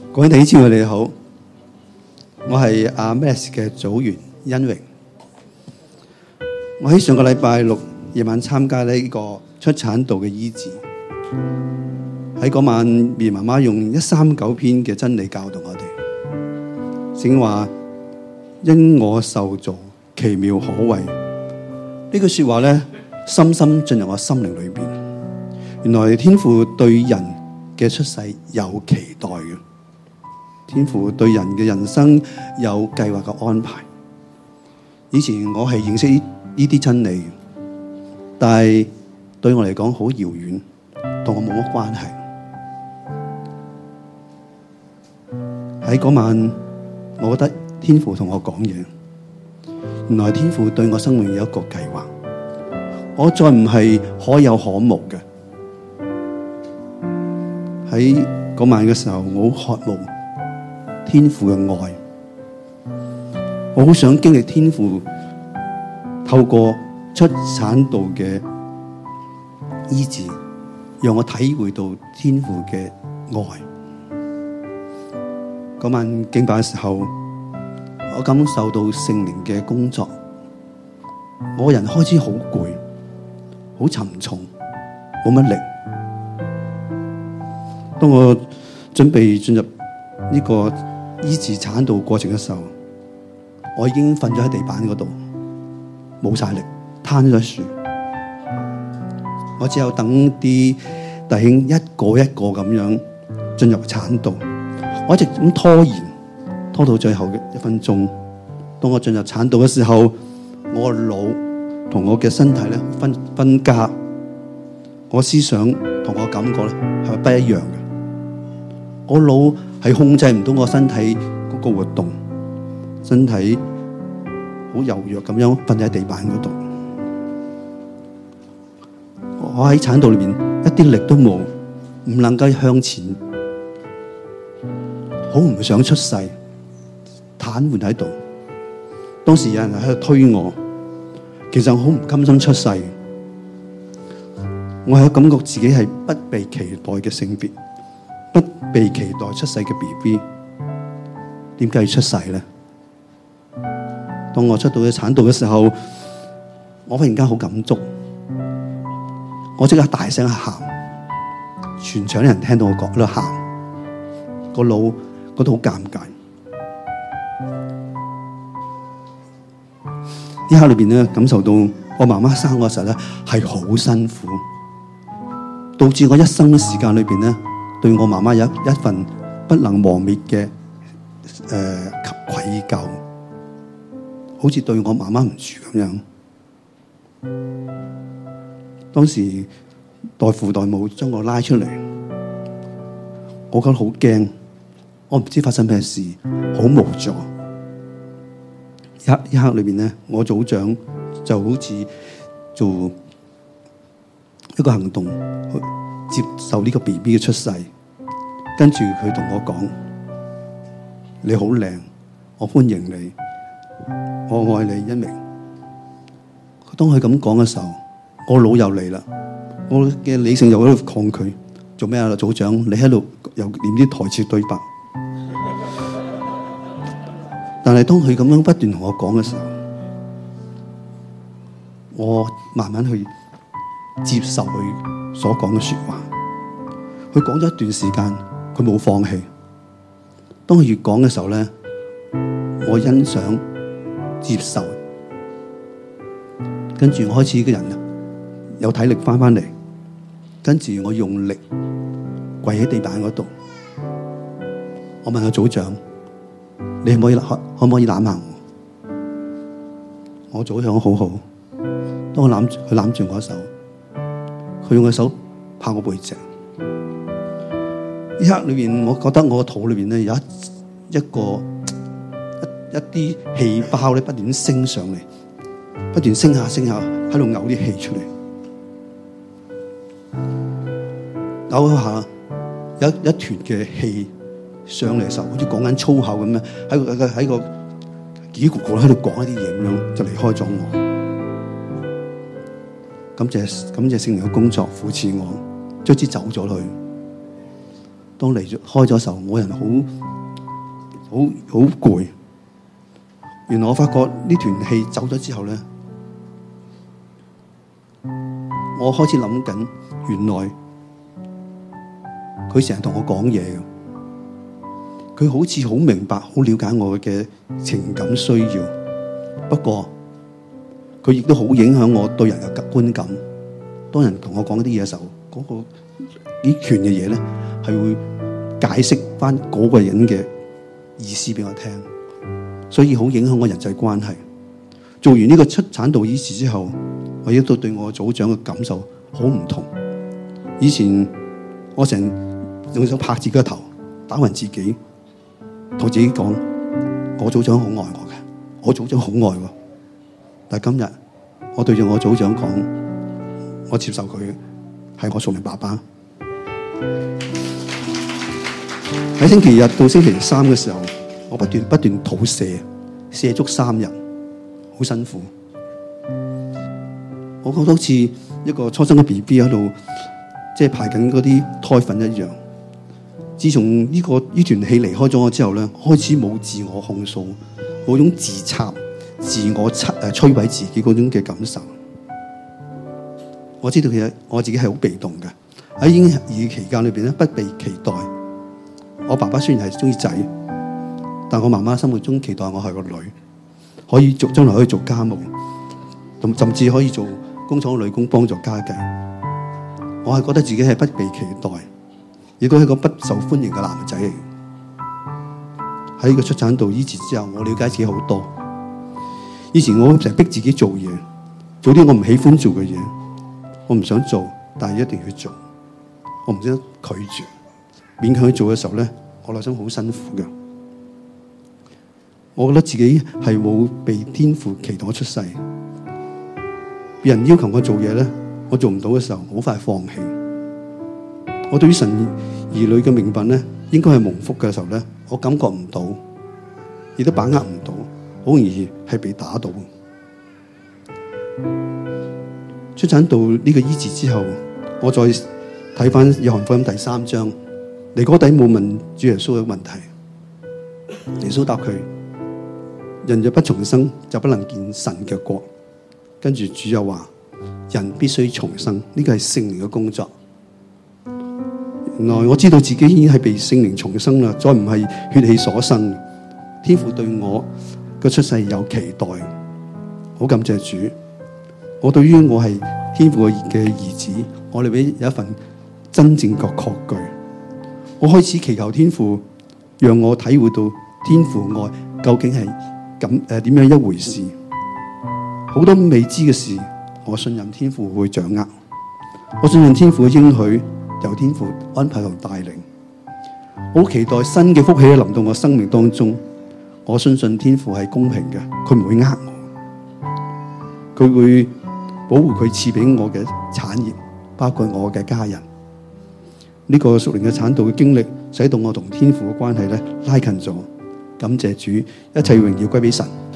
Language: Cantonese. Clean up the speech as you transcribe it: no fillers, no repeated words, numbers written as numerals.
各位弟兄姊妹你好，我係阿 Max 嘅組員恩榮。我喺上個禮拜六夜晚參加呢個出產道嘅醫治，喺嗰晚葉媽媽用139篇嘅真理教導我哋，聖經話因我受造奇妙可畏，呢句說話咧深深進入我心靈裏邊。原來天父對人嘅出世有期待嘅，天父對人嘅人生有計劃嘅安排。以前我係認識呢啲真理，但係對我嚟講好遙遠，同我冇乜關係。喺嗰晚，我覺得天父同我講嘢，原來天父對我生命有一個計劃，我再唔係可有可無嘅。喺嗰晚嘅時候，我好渴慕天父嘅愛，我好想經歷天父透過出產道嘅醫治，讓我體會到天父嘅愛。嗰晚敬拜嘅時候，我感受到聖靈嘅工作，我人開始好攰，好沉重，冇乜力。當我準備進入呢個醫治產道過程嘅時候，我已經瞓咗喺地板嗰度，冇晒力，攤咗樹。我只有等啲弟兄一個一個咁樣進入產道，我一直咁拖延，拖到最後嘅1分鐘。當我進入產道嘅時候，我個腦同我嘅身體咧分家，我思想同我感覺咧係咪不一樣嘅？我腦係控制唔到我身體嗰個活動，身體好柔弱咁樣瞓喺地板嗰度。我喺產道裏邊一啲力都冇，唔能夠向前，好唔想出世，癱瘓喺度。當時有人喺度推我，其實我好唔甘心出世。我係感覺自己係不被期待嘅性別，不被期待出世嘅 BB， 點解要出世咧？當我出到去產道嘅時候，我忽然間好感觸，我即刻大聲喊，全場啲人聽到我講喺度喊，個腦覺得好尷尬。呢刻裏邊咧，感受到我媽媽生我嘅時候咧係好辛苦，導致我一生嘅時間裏邊咧，對我媽媽有一份不能磨滅嘅愧疚，好似對我媽媽唔住咁樣。當時代父代母將我拉出嚟，我覺得好驚，我唔知發生咩事，好無助。一刻裏邊咧，我組長就好似做一個行動去接受呢個 BB 嘅出世，跟住佢同我講：你好靚，我歡迎你，我愛你，恩榮。當佢咁講嘅時候，我腦又嚟啦，我嘅理性又喺度抗拒，做咩啊？組長，你喺度又念啲台詞對白。但係當佢咁樣不斷同我講嘅時候，我慢慢去接受佢所講嘅說話。佢講咗一段時間，佢冇放棄。當佢越講嘅時候咧，我欣賞、接受，跟住我開始個人有體力翻嚟，跟住我用力跪喺地板嗰度。我問個組長：你可唔可以攬下我？我組長好好，當我佢攬住我的手，佢用個手拍我背脊。呢刻裏邊，我覺得我個肚裏邊咧有一啲氣泡咧不斷升上嚟，不斷升下喺度嘔啲氣出嚟。嘔下有一團嘅氣上嚟嘅時候，好似講緊粗口咁樣，喺個幾咕咕喺度講一啲嘢咁樣，就離開咗我。感謝聖靈嘅工作扶持我，卒之走咗去。 當離開咗時候，我人好攰。原來我發覺呢團氣走咗之後咧，我開始諗緊，原來佢成日同我講嘢嘅，佢好似好明白、好了解我嘅情感需要。不過佢亦都好影響我對人嘅觀感。當人同我講一啲嘢嘅時候，嗰個呢權嘅嘢咧，係會解釋翻嗰個人嘅意思俾我聽，所以好影響我人際關係。做完呢個出產道醫治之後，我亦都對我組長嘅感受好唔同。以前我成日用手拍自己個頭，打暈自己，同自己講我組長好愛我嘅，我組長好愛我。但係今日我對住我組長講，我接受佢係我屬靈爸爸。喺星期日到星期三嘅時候，我不斷肚瀉足3日，好辛苦。我覺得好似一個初生嘅 BB 喺度，即係排緊嗰啲胎粉一樣。自從呢團氣離開咗我之後咧，開始冇自我控訴，嗰種自插、自我摧毀自己嗰種嘅感受。我知道其實我自己係好被動嘅，喺嬰兒期間裏邊咧，不被期待。我爸爸雖然係中意仔，但我媽媽心目中期待我係個女，可以將來可以做家務，甚至可以做工廠女工幫助家計。我係覺得自己係不被期待，亦都係個不受歡迎嘅男仔嚟。喺呢個出產道醫治之後，我了解自己好多。以前我成日逼自己做嘢，做啲我唔喜歡做嘅嘢。我唔想做，但係一定要做。我唔識得拒絕，勉強去做嘅時候咧，我內心好辛苦嘅。我覺得自己係冇被天父期待出世。別人要求我做嘢咧，我做唔到嘅時候，好快放棄。我對於神兒女嘅名分咧，應該係蒙福嘅時候咧，我感覺唔到，亦都把握唔到，好容易係被打倒。出產道呢個醫治之後，我再睇翻約翰福音第3章，尼哥底母問主耶穌嘅問題，耶穌答佢：人若不重生，就不能見神嘅國。跟住主又話：人必須重生，呢個係聖靈嘅工作。原來我知道自己已經係被聖靈重生啦，再唔係血氣所生。天父對我嘅出世有期待，好感謝主。我對於我係天父嘅兒子，我哋俾有一份真正嘅確據。我開始祈求天父，讓我體會到天父愛究竟係點樣一回事。好多未知嘅事，我信任天父會掌握。我信任天父嘅應許，由天父安排同帶領。我好期待新嘅福氣臨到我生命當中。我相信天父係公平嘅，佢唔會呃我，佢會保護佢賜俾我嘅產業，包括我嘅家人。呢個屬靈嘅產道嘅經歷，使到我同天父嘅關係咧拉近咗。感謝主，一切榮耀歸俾神。